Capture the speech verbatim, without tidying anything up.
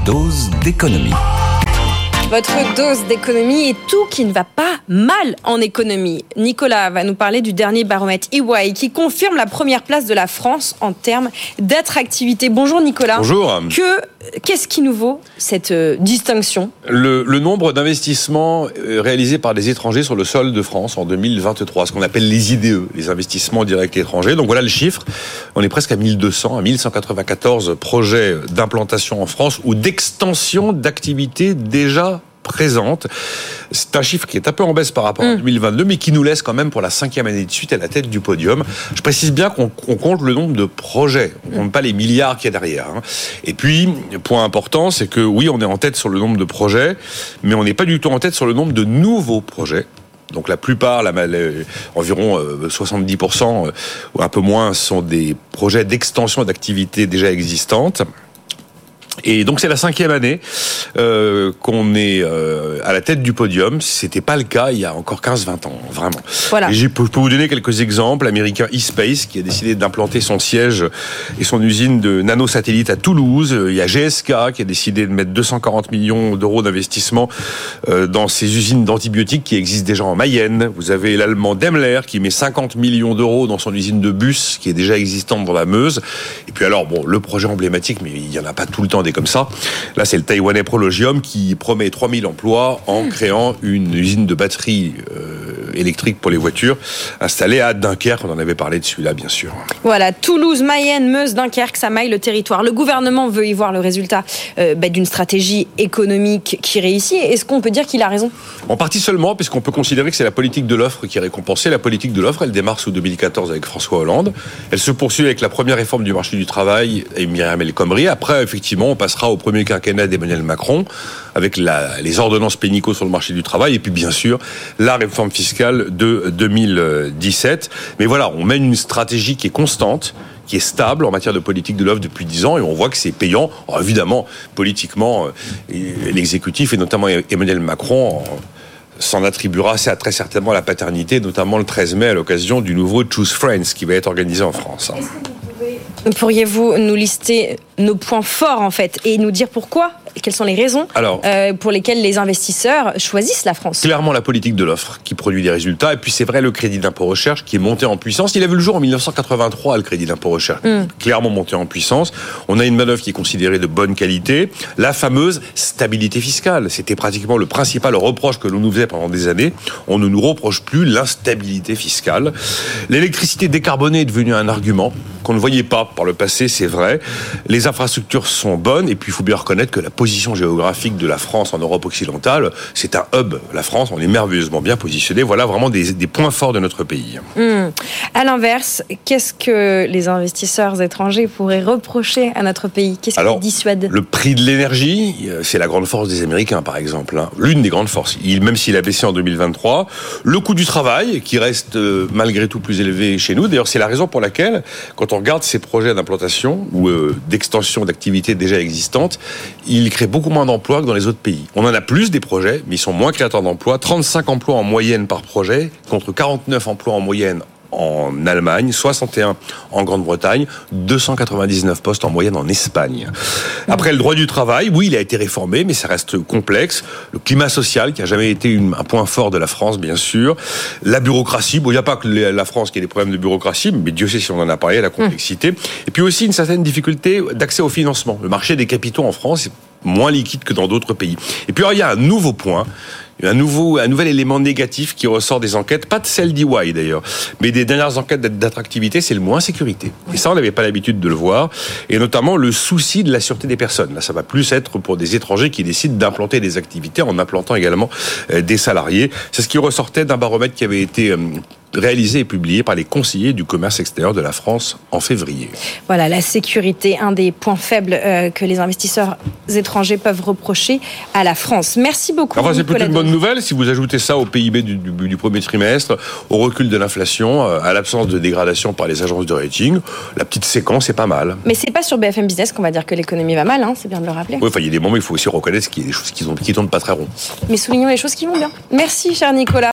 dose d'économie. Votre dose d'économie et tout qui ne va pas mal en économie. Nicolas va nous parler du dernier baromètre E Y qui confirme la première place de la France en termes d'attractivité. Bonjour Nicolas. Bonjour. Que, qu'est-ce qui nous vaut cette euh, distinction ? le, le nombre d'investissements réalisés par des étrangers sur le sol de France en deux mille vingt-trois, ce qu'on appelle les I D E, les investissements directs étrangers. Donc voilà le chiffre. On est presque à mille deux cents, à mille cent quatre-vingt-quatorze projets d'implantation en France ou d'extension d'activités déjà présente. C'est un chiffre qui est un peu en baisse par rapport à deux mille vingt-deux, mais qui nous laisse quand même pour la cinquième année de suite à la tête du podium. Je précise bien qu'on, qu'on compte le nombre de projets, on compte pas les milliards qu'il y a derrière. Et puis, point important, c'est que oui, on est en tête sur le nombre de projets, mais on n'est pas du tout en tête sur le nombre de nouveaux projets. Donc la plupart, la, euh, environ euh, soixante-dix pour cent euh, ou un peu moins, sont des projets d'extension d'activités déjà existantes. Et donc c'est la cinquième année euh, qu'on est euh, à la tête du podium. C'était pas le cas il y a encore quinze vingt ans, vraiment. Voilà. Et je peux vous donner quelques exemples. L'américain eSpace qui a décidé d'implanter son siège et son usine de nanosatellites à Toulouse. Il y a G S K qui a décidé de mettre deux cent quarante millions d'euros d'investissement euh, dans ses usines d'antibiotiques qui existent déjà en Mayenne. Vous avez l'allemand Daimler qui met cinquante millions d'euros dans son usine de bus qui est déjà existante dans la Meuse. Et puis alors, bon, le projet emblématique, mais il y en a pas tout le temps des comme ça. Là, c'est le Taïwanais Prologium qui promet trois mille emplois en créant une usine de batteries euh, électriques pour les voitures installée à Dunkerque. On en avait parlé de celui-là, bien sûr. Voilà, Toulouse, Mayenne, Meuse, Dunkerque, ça maille le territoire. Le gouvernement veut y voir le résultat euh, bah, d'une stratégie économique qui réussit. Est-ce qu'on peut dire qu'il a raison ? En partie seulement, puisqu'on peut considérer que c'est la politique de l'offre qui est récompensée. La politique de l'offre, elle démarre sous deux mille quatorze avec François Hollande. Elle se poursuit avec la première réforme du marché du travail et Myriam El Khomri. Après, effectivement, on passera au premier quinquennat d'Emmanuel Macron avec la, les ordonnances pénico sur le marché du travail et puis bien sûr la réforme fiscale de deux mille dix-sept. Mais voilà, on mène une stratégie qui est constante, qui est stable en matière de politique de l'offre depuis dix ans et on voit que c'est payant. Alors évidemment, politiquement, l'exécutif et notamment Emmanuel Macron s'en attribuera très certainement la paternité, notamment le treize mai à l'occasion du nouveau Choose Friends qui va être organisé en France. Pourriez-vous nous lister nos points forts en fait et nous dire pourquoi ? Quelles sont les raisons Alors, euh, pour lesquelles les investisseurs choisissent la France ? Clairement la politique de l'offre qui produit des résultats. Et puis c'est vrai le crédit d'impôt recherche qui est monté en puissance. Il a vu le jour en dix-neuf cent quatre-vingt-trois, le crédit d'impôt recherche. Mm. Clairement monté en puissance. On a une manœuvre qui est considérée de bonne qualité. La fameuse stabilité fiscale. C'était pratiquement le principal reproche que l'on nous faisait pendant des années. On ne nous reproche plus l'instabilité fiscale. L'électricité décarbonée est devenue un argument qu'on ne voyait pas par le passé, c'est vrai. Les infrastructures sont bonnes et puis il faut bien reconnaître que la position géographique de la France en Europe occidentale, c'est un hub. La France, on est merveilleusement bien positionné. Voilà vraiment des, des points forts de notre pays. Mmh. À l'inverse, qu'est-ce que les investisseurs étrangers pourraient reprocher à notre pays ? Qu'est-ce qui dissuade ? Le prix de l'énergie, c'est la grande force des Américains, par exemple. Hein. L'une des grandes forces. Il, même s'il a baissé en deux mille vingt-trois. Le coût du travail, qui reste euh, malgré tout plus élevé chez nous. D'ailleurs, c'est la raison pour laquelle, quand on regarde ces projets d'implantation ou euh, d'extension d'activités déjà existantes, ils créent beaucoup moins d'emplois que dans les autres pays. On en a plus des projets, mais ils sont moins créateurs d'emplois. trente-cinq emplois en moyenne par projet, contre quarante-neuf emplois en moyenne en Allemagne, soixante et un en Grande-Bretagne, deux cent quatre-vingt-dix-neuf postes en moyenne en Espagne. Après, le droit du travail, oui, il a été réformé, mais ça reste complexe. Le climat social, qui a jamais été une, un point fort de la France, bien sûr. La bureaucratie, bon, il n'y a pas que la France qui a des problèmes de bureaucratie, mais Dieu sait si on en a parlé, la complexité. Mmh. Et puis aussi une certaine difficulté d'accès au financement. Le marché des capitaux en France est moins liquide que dans d'autres pays. Et puis alors, il y a un nouveau point, un nouveau, un nouvel élément négatif qui ressort des enquêtes, pas de celle d'E Y d'ailleurs, mais des dernières enquêtes d'attractivité, c'est le mot insécurité. Et ça, on n'avait pas l'habitude de le voir. Et notamment le souci de la sûreté des personnes. Là, ça va plus être pour des étrangers qui décident d'implanter des activités en implantant également des salariés. C'est ce qui ressortait d'un baromètre qui avait été réalisé et publié par les conseillers du commerce extérieur de la France en février. Voilà, la sécurité, un des points faibles euh, que les investisseurs étrangers peuvent reprocher à la France. Merci beaucoup. Enfin, c'est plutôt une bonne nouvelle si vous ajoutez ça au P I B du, du, du premier trimestre, au recul de l'inflation, à l'absence de dégradation par les agences de rating. La petite séquence est pas mal. Mais c'est pas sur B F M Business qu'on va dire que l'économie va mal, hein, c'est bien de le rappeler. Oui, enfin, il y a des moments où il faut aussi reconnaître qu'il y a des choses qui ne tournent pas très rond. Mais soulignons les choses qui vont bien. Merci, cher Nicolas.